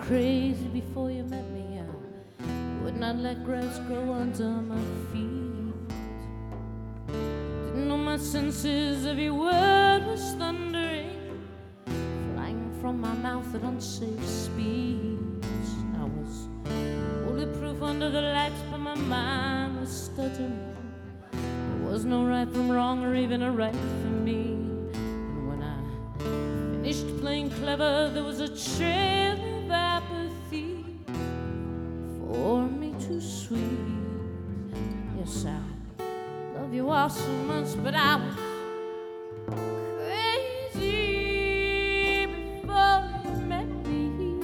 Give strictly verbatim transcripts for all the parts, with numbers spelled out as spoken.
crazy before you met me. I would not let grass grow under my feet. Didn't know my senses, every word was thundering, flying from my mouth at unsafe speeds. I was bulletproof under the lights, but my mind was stuttering. There was no right from wrong or even a right from me. And when I finished playing clever, there was a trail of apathy for me too sweet. Yes, I love you all so much, but I was crazy before you met me.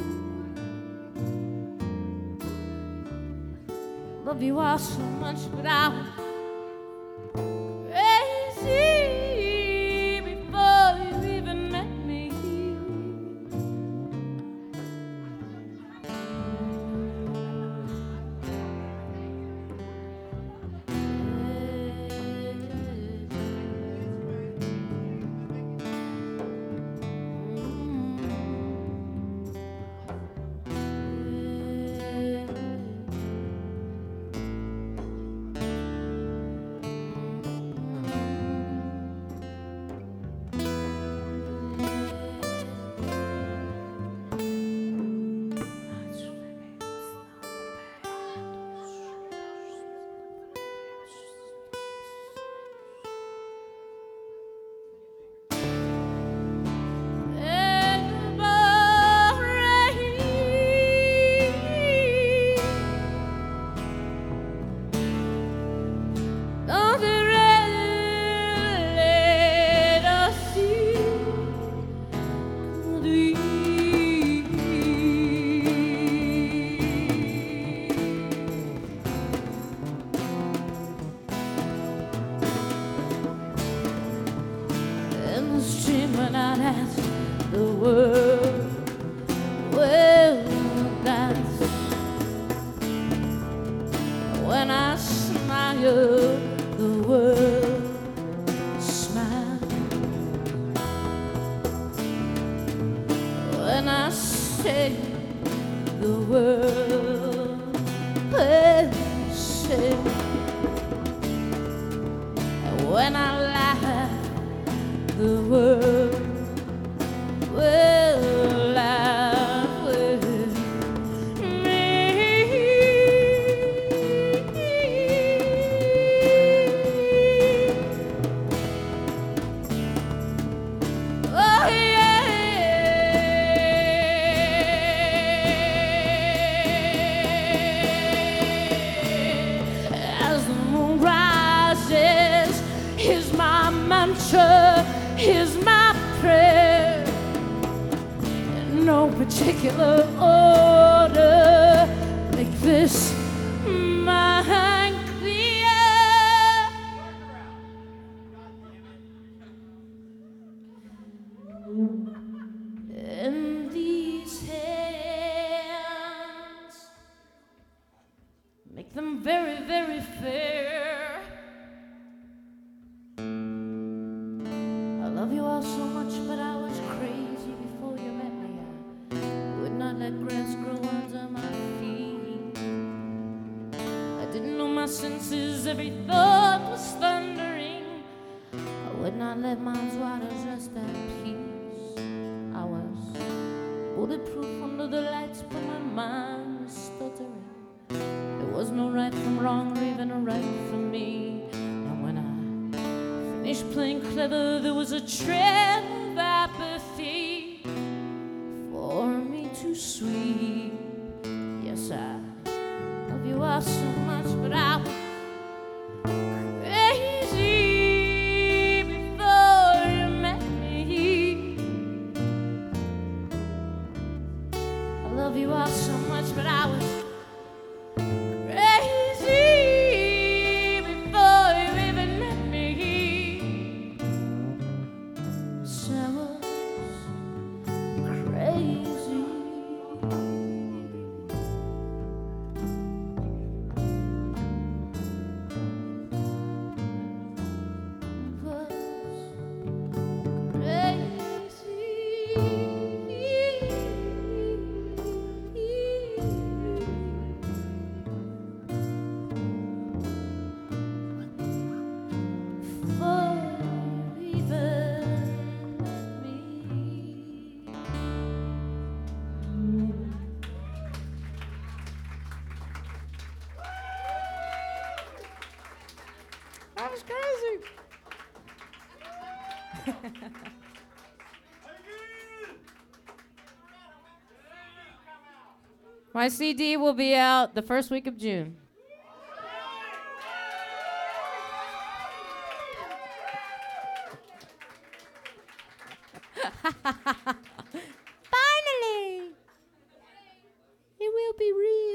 Love you all so much, but I was crazy before you even met me. Streaming out at the world, well, that's when I smile, the world smiles. When I say the world will say, when I laugh, the world will laugh with me. Oh yeah, as the moon rises, is my mantra, is my prayer, in no particular order. Make this mine clear. In these hands, make them very, very fair. I love you all so much, but I was crazy before you met me. I would not let grass grow under my feet. I didn't know my senses, every thought was thundering. I would not let mind's waters rest at peace. I was bulletproof under the lights, but my mind was stuttering. There was no right from wrong or even a right from me. And when I finished playing clever, there was a trail of apathy for me too sweet. Yes, I love you all so much, but I was crazy before you met me. I love you all so much, but I was crazy. My C D will be out the first week of June. Finally! It will be real.